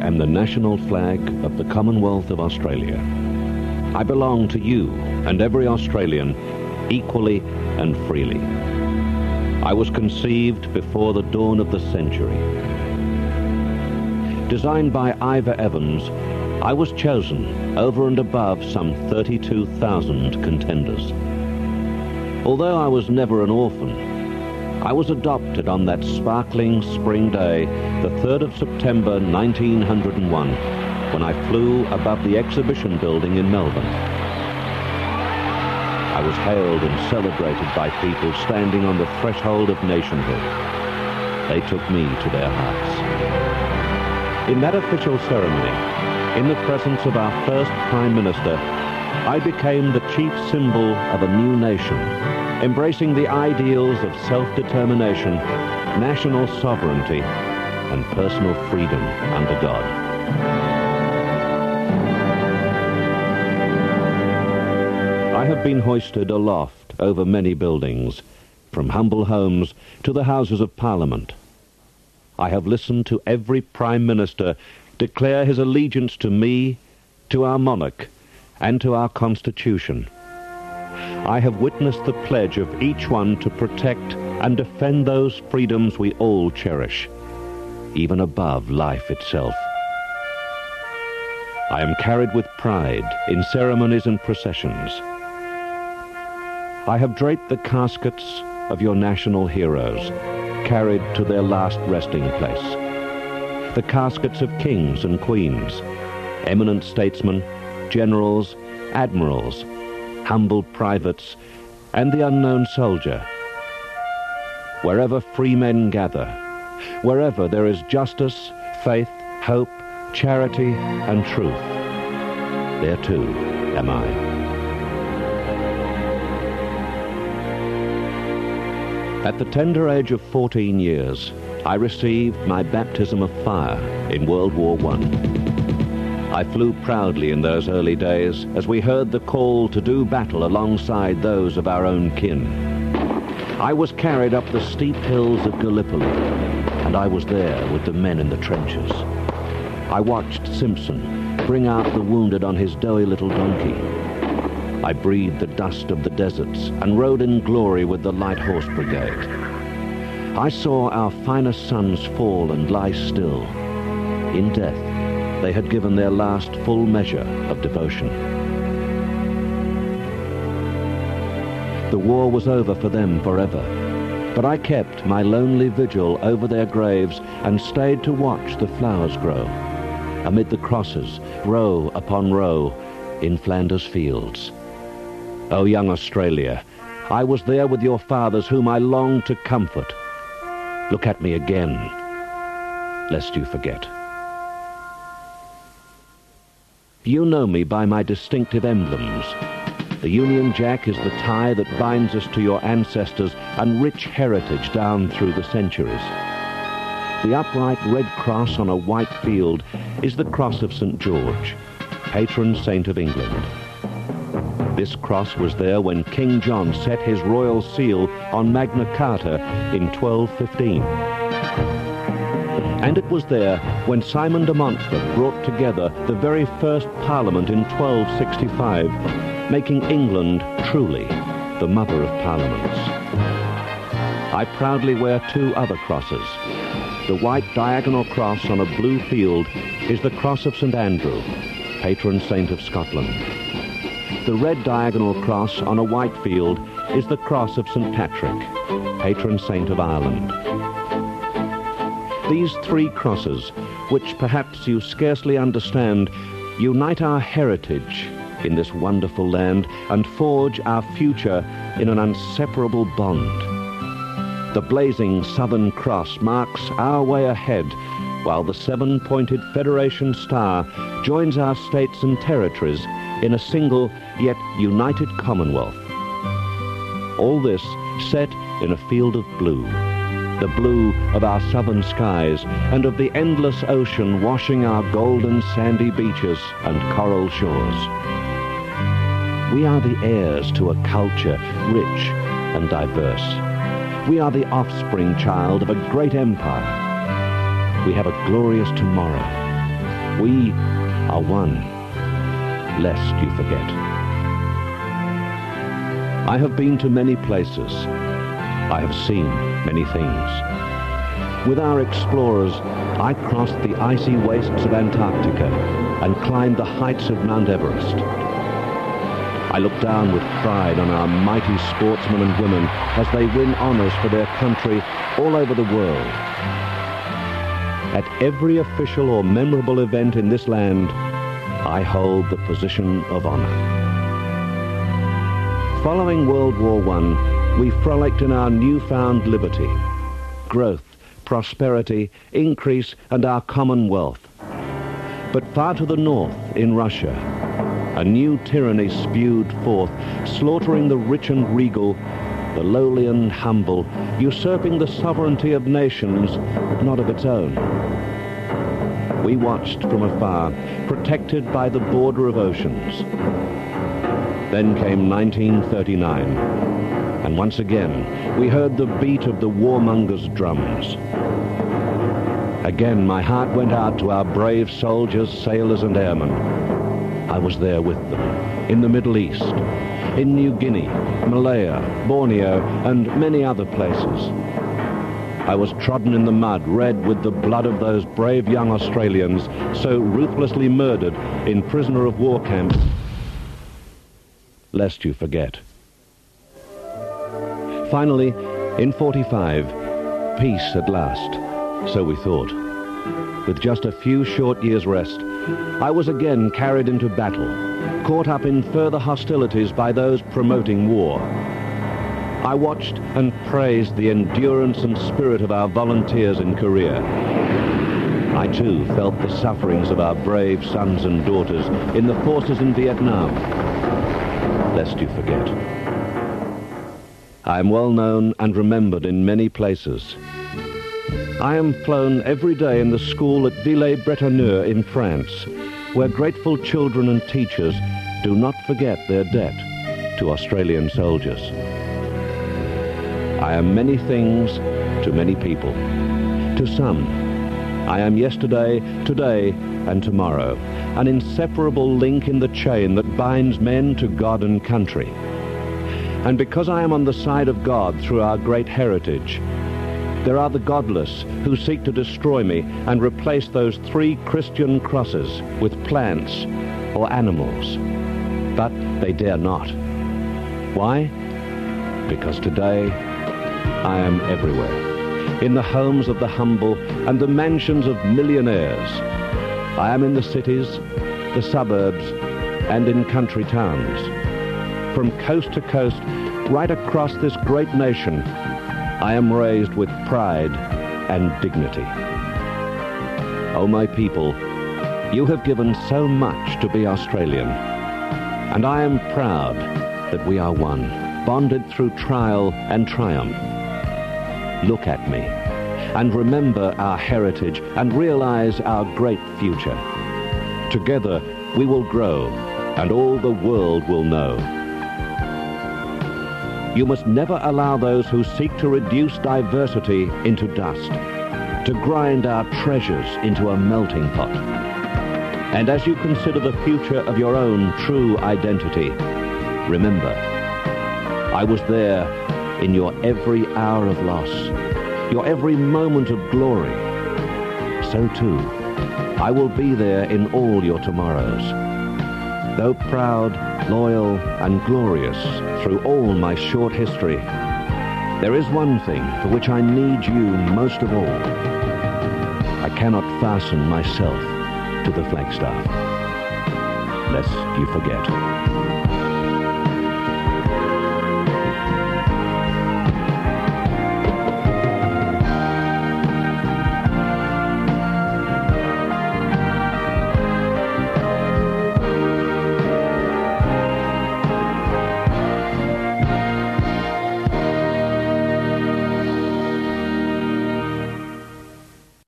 am the national flag of the Commonwealth of Australia. I belong to you and every Australian equally and freely. I was conceived before the dawn of the century. Designed by Ivor Evans, I was chosen over and above some 32,000 contenders. Although I was never an orphan, I was adopted on that sparkling spring day, the 3rd of September 1901, when I flew above the exhibition building in Melbourne. I was hailed and celebrated by people standing on the threshold of nationhood. They took me to their hearts. In that official ceremony, in the presence of our first Prime Minister, I became the chief symbol of a new nation, embracing the ideals of self-determination, national sovereignty, and personal freedom under God. I have been hoisted aloft over many buildings, from humble homes to the Houses of Parliament. I have listened to every Prime Minister declare his allegiance to me, to our monarch, and to our Constitution. I have witnessed the pledge of each one to protect and defend those freedoms we all cherish, even above life itself. I am carried with pride in ceremonies and processions. I have draped the caskets of your national heroes, carried to their last resting place. The caskets of kings and queens, eminent statesmen, generals, admirals, humble privates, and the unknown soldier. Wherever free men gather, wherever there is justice, faith, hope, charity, and truth, there too am I. At the tender age of 14 years, I received my baptism of fire in World War I. I flew proudly in those early days as we heard the call to do battle alongside those of our own kin. I was carried up the steep hills of Gallipoli, and I was there with the men in the trenches. I watched Simpson bring out the wounded on his doughy little donkey. I breathed the dust of the deserts and rode in glory with the Light Horse Brigade. I saw our finest sons fall and lie still. In death, they had given their last full measure of devotion. The war was over for them forever, but I kept my lonely vigil over their graves and stayed to watch the flowers grow, amid the crosses, row upon row, in Flanders fields. Oh, young Australia, I was there with your fathers whom I longed to comfort. Look at me again, lest you forget. You know me by my distinctive emblems. The Union Jack is the tie that binds us to your ancestors and rich heritage down through the centuries. The upright red cross on a white field is the cross of St. George, patron saint of England. This cross was there when King John set his royal seal on Magna Carta in 1215. And it was there when Simon de Montfort brought together the very first Parliament in 1265, making England truly the mother of parliaments. I proudly wear two other crosses. The white diagonal cross on a blue field is the cross of St. Andrew, patron saint of Scotland. The red diagonal cross on a white field is the cross of St. Patrick, patron saint of Ireland. These three crosses, which perhaps you scarcely understand, unite our heritage in this wonderful land and forge our future in an inseparable bond. The blazing Southern Cross marks our way ahead, while the seven-pointed Federation Star joins our states and territories in a single yet united Commonwealth. All this set in a field of blue, the blue of our southern skies and of the endless ocean washing our golden sandy beaches and coral shores. We are the heirs to a culture rich and diverse. We are the offspring child of a great empire. We have a glorious tomorrow, We are one, lest you forget. I have been to many places. I have seen many things. With our explorers, I crossed the icy wastes of Antarctica and climbed the heights of Mount Everest. I look down with pride on our mighty sportsmen and women as they win honors for their country all over the world. At every official or memorable event in this land, I hold the position of honor. Following World War I, we frolicked in our newfound liberty, growth, prosperity, increase, and our common wealth. But far to the north, in Russia, a new tyranny spewed forth, slaughtering the rich and regal, the lowly and humble, usurping the sovereignty of nations, not of its own. We watched from afar, protected by the border of oceans. Then came 1939, and once again we heard the beat of the warmongers' drums. Again my heart went out to our brave soldiers, sailors, and airmen. I was there with them, in the Middle East, in New Guinea, Malaya, Borneo, and many other places. I was trodden in the mud, red with the blood of those brave young Australians so ruthlessly murdered in prisoner of war camps, lest you forget. Finally, in 45, peace at last, so we thought. With just a few short years' rest, I was again carried into battle, caught up in further hostilities by those promoting war. I watched and praised the endurance and spirit of our volunteers in Korea. I too felt the sufferings of our brave sons and daughters in the forces in Vietnam, lest you forget. I am well known and remembered in many places. I am flown every day in the school at Villers-Bretonneux in France, where grateful children and teachers do not forget their debt to Australian soldiers. I am many things to many people. To some, I am yesterday, today, and tomorrow, an inseparable link in the chain that binds men to God and country. And because I am on the side of God through our great heritage, there are the godless who seek to destroy me and replace those 3 Christian crosses with plants or animals. But they dare not. Why? Because today I am everywhere, in the homes of the humble and the mansions of millionaires. I am in the cities, the suburbs, and in country towns. From coast to coast, right across this great nation, I am raised with pride and dignity. Oh, my people, you have given so much to be Australian, and I am proud that we are one, bonded through trial and triumph. Look at me and remember our heritage and realize our great future. Together we will grow, and all the world will know. You must never allow those who seek to reduce diversity into dust, to grind our treasures into a melting pot. And as you consider the future of your own true identity, remember, I was there in your every hour of loss, your every moment of glory. So too, I will be there in all your tomorrows. Though proud, loyal, and glorious through all my short history, there is one thing for which I need you most of all. I cannot fasten myself to the flagstaff, lest you forget.